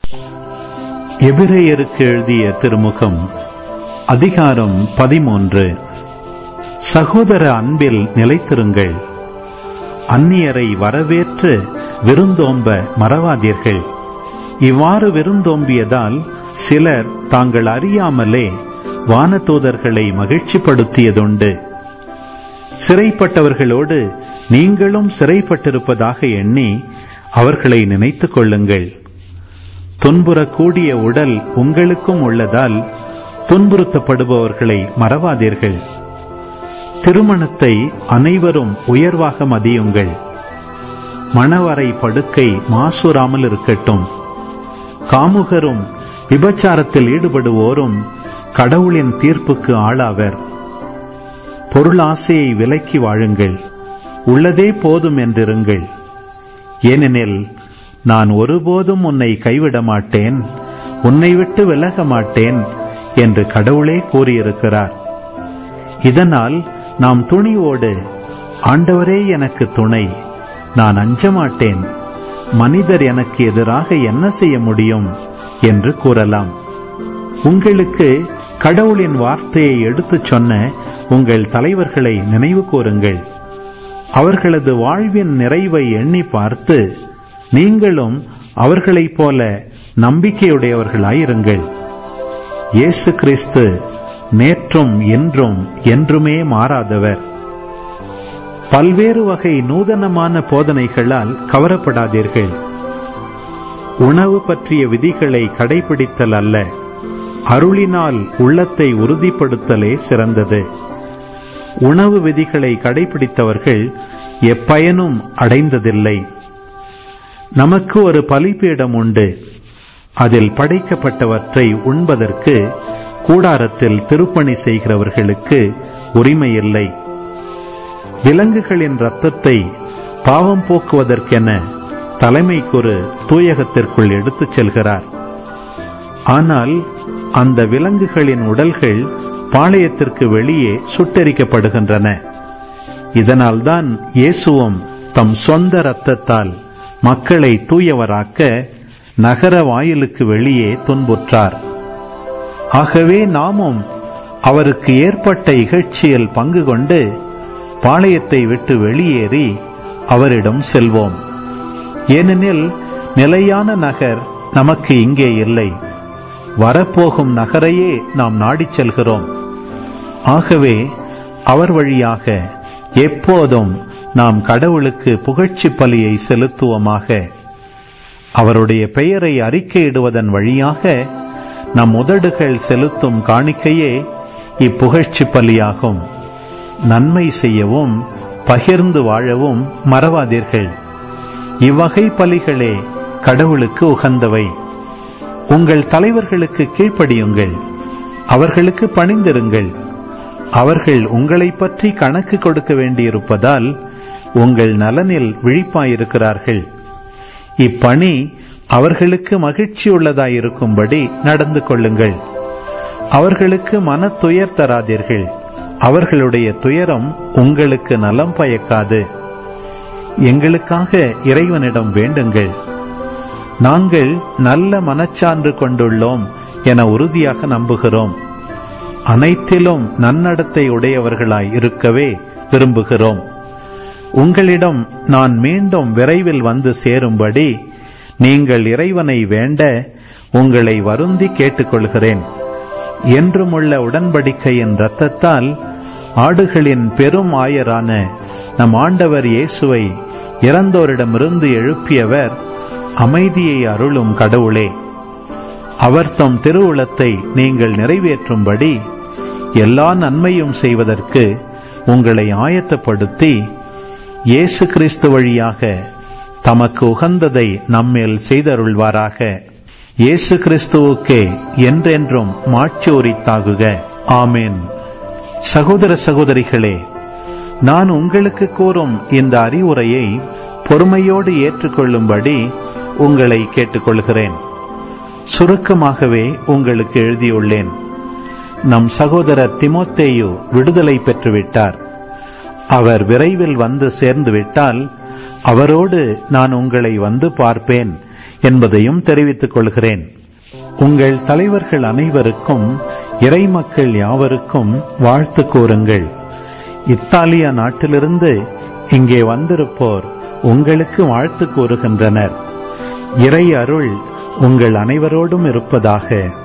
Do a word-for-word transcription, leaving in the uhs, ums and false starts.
எபிரேயருக்கு எழுதிய திருமுகம் அதிகாரம் பதிமூன்று. சகோதர அன்பில் நிலைத்திருங்கள். அந்நியரை வரவேற்று விருந்தோம்ப மறவாதீர்கள். இவ்வாறு விருந்தோம்பியதால் சிலர் தாங்கள் அறியாமலே வானதூதர்களை மகிழ்ச்சிப்படுத்தியதுண்டு. சிறைப்பட்டவர்களோடு நீங்களும் சிறைப்பட்டிருப்பதாக எண்ணி அவர்களை நினைத்துக் கொள்ளுங்கள். துன்புறக்கூடிய உடல் உங்களுக்கும் உள்ளதால் துன்புறுத்தப்படுபவர்களை மறவாதீர்கள். திருமணத்தை அனைவரும் உயர்வாக மதியுங்கள். மணவறை படுக்கை மாசூராமல் இருக்கட்டும். காமுகரும் விபச்சாரத்தில் ஈடுபடுவோரும் கடவுளின் தீர்ப்புக்கு ஆளாவர். பொருளாசையை விலக்கி வாழுங்கள். உள்ளதே போதும் என்றிருங்கள். ஏனெனில் நான் ஒருபோதும் உன்னை கைவிட மாட்டேன், உன்னை விட்டு விலக மாட்டேன் என்று கடவுளே கூறியிருக்கிறார். இதனால் நாம் துணிவோடு, ஆண்டவரே எனக்கு துணை, நான் அஞ்ச மாட்டேன், மனிதர் எனக்கு எதிராக என்ன செய்ய முடியும் என்று கூறலாம். உங்களுக்கு கடவுளின் வார்த்தையை எடுத்துச் சொன்ன உங்கள் தலைவர்களை நினைவு கூறுங்கள். அவர்களது வாழ்வின் நிறைவை எண்ணி பார்த்து நீங்களும் அவர்களைப் போல நம்பிக்கையுடையவர்களாயிருங்கள். இயேசு கிறிஸ்து நேற்றும் இன்றும் என்றுமே மாறாதவர். பல்வேறு வகை நூதனமான போதனைகளால் கவரப்படாதீர்கள். உணவு பற்றிய விதிகளை கடைபிடித்தல் அல்ல, அருளினால் உள்ளத்தை உறுதிப்படுத்தலே சிறந்தது. உணவு விதிகளை கடைபிடித்தவர்கள் எப்பயனும் அடைந்ததில்லை. நமக்கு ஒரு பலிபீடம் உண்டு. அதில் படைக்கப்பட்டவற்றை உண்பதற்கு கூடாரத்தில் திருப்பணி செய்கிறவர்களுக்கு உரிமையில்லை. விலங்குகளின் இரத்தத்தை பாவம் போக்குவதற்கென தலைமை குரு தூயகத்திற்குள் எடுத்துச் செல்கிறார். ஆனால் அந்த விலங்குகளின் உடல்கள் பாளையத்திற்கு வெளியே சுட்டெரிக்கப்படுகின்றன. இதனால்தான் இயேசுவும் தம் சொந்த இரத்தத்தால் மக்களை தூயவராக்க நகர வாயிலுக்கு வெளியே துன்புற்றார். ஆகவே நாமும் அவருக்கு ஏற்பட்ட இகழ்ச்சியில் பங்கு கொண்டு பாளையத்தை விட்டு வெளியேறி அவரிடம் செல்வோம். ஏனெனில் நிலையான நகர் நமக்கு இங்கே இல்லை, வரப்போகும் நகரையே நாம் நாடிச் செல்கிறோம். ஆகவே அவர் வழியாக எப்போதும் நாம் கடவுளுக்கு புகழ்ச்சி பலியை செலுத்துவோமாக. அவருடைய பெயரை அறிக்கையிடுவதன் வழியாக நம் உதடுகள் செலுத்தும் காணிக்கையே இப்புகழ்ச்சி பலியாகும். நன்மை செய்யவும் பகிர்ந்து வாழவும் மறவாதீர்கள். இவ்வகை பலிகளே கடவுளுக்கு உகந்தவை. உங்கள் தலைவர்களுக்கு கீழ்ப்படியுங்கள், அவர்களுக்கு பணிந்திருங்கள். அவர்கள் உங்களை பற்றி கணக்கு கொடுக்க வேண்டியிருப்பதால் உங்கள் நலனில் விழிப்பாயிருக்கிறார்கள். இப்பணி அவர்களுக்கு மகிழ்ச்சியுள்ளதாயிருக்கும்படி நடந்து கொள்ளுங்கள். அவர்களுக்கு மன துயர் தராதீர்கள். அவர்களுடைய துயரம் உங்களுக்கு நலம் பயக்காது. எங்களுக்காக இறைவனிடம் வேண்டுங்கள். நாங்கள் நல்ல மனச்சான்று கொண்டுள்ளோம் என உறுதியாக நம்புகிறோம். அனைத்திலும் நன்னடத்தை உடையவர்களாய் இருக்கவே விரும்புகிறோம். உங்களிடம் நான் மீண்டும் விரைவில் வந்து சேரும்படி நீங்கள் இறைவனை வேண்ட உங்களை வருந்தி கேட்டுக்கொள்கிறேன். என்றுமுள்ள உடன்படிக்கையின் இரத்தத்தால் ஆடுகளின் பெரும் ஆயரான நம் ஆண்டவர் இயேசுவை இறந்தோரிடமிருந்து எழுப்பியவர் அமைதியை அருளும் கடவுளே. அவர் தம் திருவுளத்தை நீங்கள் நிறைவேற்றும்படி எல்லா நன்மையும் செய்வதற்கு உங்களை ஆயத்தப்படுத்தி இயேசு கிறிஸ்து வழியாக தமக்கு உகந்ததை நம்மேல் செய்தருள்வாராக. இயேசு கிறிஸ்துவுக்கே என்றென்றும் மாட்சி உரித்தாகுக. ஆமேன். சகோதர சகோதரிகளே, நான் உங்களுக்கு கூறும் இந்த அறிவுரையை பொறுமையோடு ஏற்றுக்கொள்ளும்படி உங்களை கேட்டுக்கொள்கிறேன். சுருக்கமாகவே உங்களுக்கு எழுதியுள்ளேன். நம் சகோதரர் தீமோத்தேயு விடுதலை பெற்றுவிட்டார். அவர் விரைவில் வந்து சேர்ந்து விட்டால் அவரோடு நான் உங்களை வந்து பார்ப்பேன் என்பதையும் தெரிவித்துக் கொள்கிறேன். உங்கள் தலைவர்கள் அனைவருக்கும் இறை மக்கள் யாவருக்கும் வாழ்த்து கூறுங்கள். இத்தாலிய நாட்டிலிருந்து இங்கே வந்திருப்போர் உங்களுக்கு வாழ்த்து கூறுகின்றனர். இறை அருள் உங்கள் அனைவரோடும் இருப்பதாக.